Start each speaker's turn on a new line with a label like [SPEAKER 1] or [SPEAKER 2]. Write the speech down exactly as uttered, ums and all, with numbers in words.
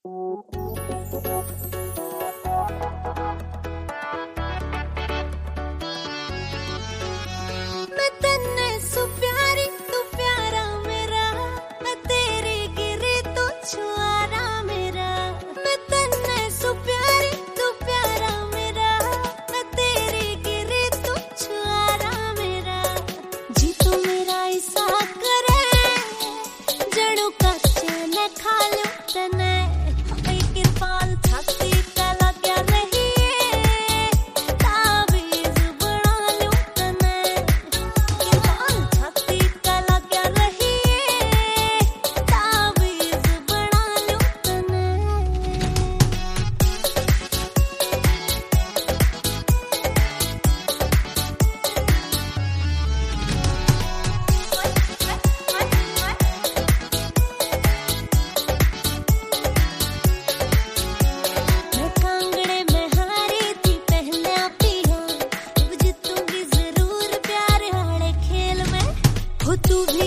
[SPEAKER 1] मैं तन्ने सु प्यारी तू प्यारा मेरा, मैं तेरे गिरे तो छुआरा मेरा। मैं तन्ने सु प्यारी तू प्यारा मेरा, मैं तेरे गिरे तो छुआरा मेरा। जी तू मेरा ऐसा करे जड़ों का चैन खा लो तने, किरपाल छाती का लग्या रही ताबीज बना लो तने। किरपाल छाती का लग्या रही ताबीज बना लो तने। मैं कांगड़े में हारी थी पहले पिया, अब जीतूंगी जरूर प्यार वाले खेल में। हो तू भी